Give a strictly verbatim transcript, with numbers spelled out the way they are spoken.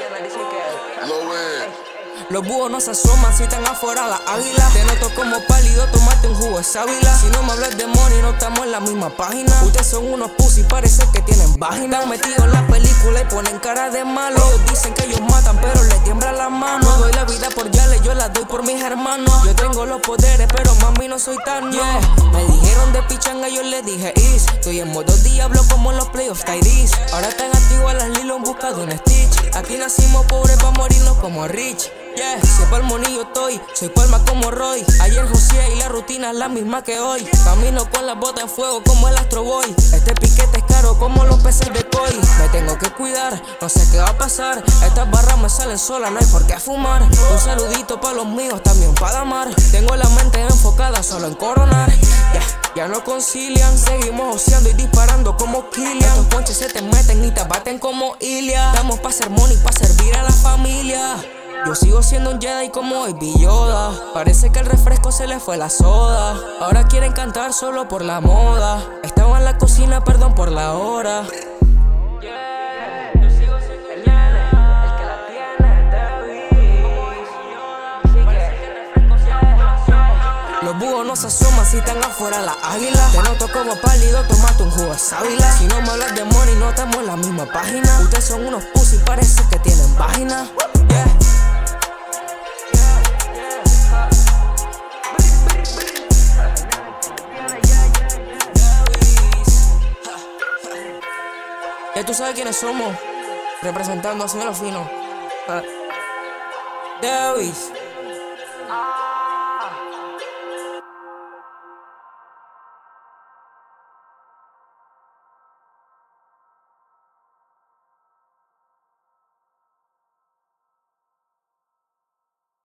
Los búhos no se asoman si están afuera las águilas. Te noto como pálido, tomate un jugo de sábila. Si no me hablas de money, no estamos en la misma página. Ustedes son unos pussy, parece que tienen vagina. Están metidos en la película y ponen cara de malo. Ellos dicen que ellos matan, pero les tiemblan las manos. No doy la vida por Yale, yo la doy por mis hermanos. Yo tengo los poderes, pero mami no soy tan yeah. Me dijeron de pichanga, yo les dije is. Estoy en modo diablo como en los playoffs Tyrese. Ahora están activas las Lilo en busca de un Stitch. Aquí nacimos pobres pa' morirnos como Rich. Yeah, si es pa'l monillo estoy, soy palma como Roy. Ayer José y la rutina es la misma que hoy. Camino con las botas en fuego como el Astro Boy. Este piquete es caro como los peces de koi. Me tengo que cuidar, no sé qué va a pasar. Estas barras me salen solas, no hay por qué fumar. Un saludito pa' los míos, también pa' Damar. Tengo la mente enfocada solo en coronar. Yeah, ya no concilian, seguimos oceando y disparando como Killian. Estos ponches se te meten y te baten como Ilia. Estamos pa' hacer money, pa' servir a la familia. Yo sigo siendo un Jedi como Baby Yoda. Parece que el refresco se le fue la soda. Ahora quieren cantar solo por la moda. Estaba en la cocina, perdón por la hora. Yeah, yo sigo siendo el nene, el que la tiene, Davis. Parece que el refresco se le fue la soda. Los búhos no se asoman si están afuera las águilas. Te noto como pálido, tomate un jugo de sábila. Si no me hablas de money, no estamos en la misma página. Ustedes son unos pussy, parece que tienen vagina. Yeah. Ya tú sabes quiénes somos, representando a Señor Fino. Uh. Davis.